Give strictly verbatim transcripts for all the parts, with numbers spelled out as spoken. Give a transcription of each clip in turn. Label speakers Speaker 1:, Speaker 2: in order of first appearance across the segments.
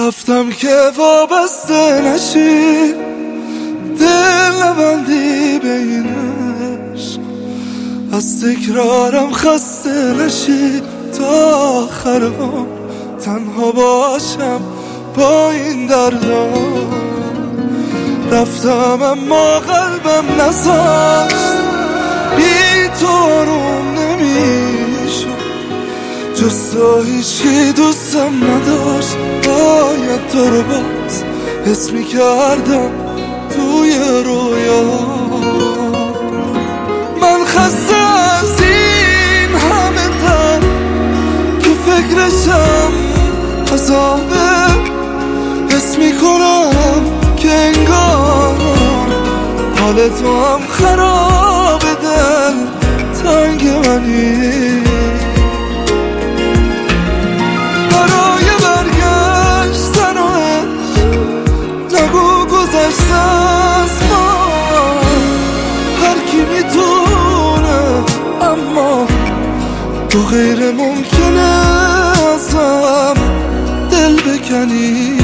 Speaker 1: رفتم که وابسته نشی، دل نبندی به این عشق، از تکرارم خسته نشی، تا آخر عمر تنها باشم با این دردا. رفتم اما قلبم نذاشت، بی تو آروم نمیشد، جز تو هیچی دوستم نداشت. باید تو رو باز حس میکردم توی رویا. من خسته از این همه تن که فکرشم عذابه، حس میکنم که انگار حال تو هم خراب، دل تنگ منی. برای برگشتن و عشق نگو گذشته از ما، هر کی میتونه اما تو غیر ممکنه ازم دل بکنی.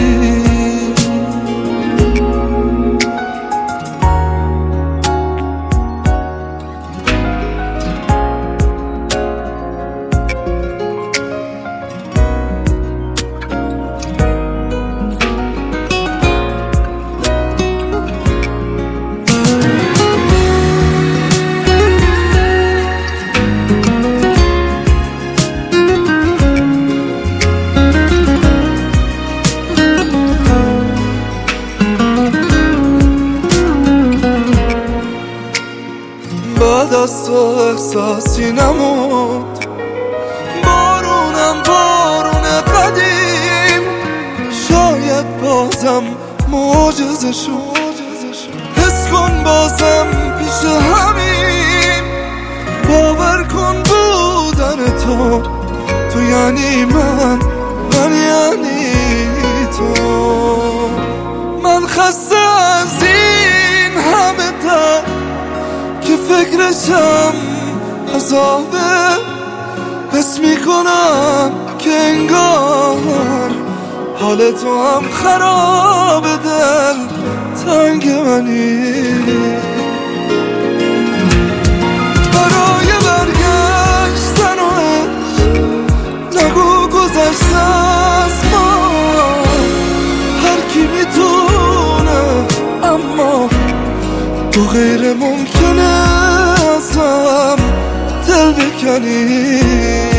Speaker 1: بعد از تو احساسی نمود، بارونم بارون قدیم، شاید بازم معجزه شد. حس کن بازم پیش همین، باور کن بودن تو، تو یعنی من، من یعنی تو. من خسته از این همه درد که فکرشم عذابه، حس میکنم که انگار حال تو هم خراب، دل تنگ منی. برای برگشتن و عشق نگو گذشته از ما، هر کی میتونه اما تو غیر ممکنه ازم دل بکنی.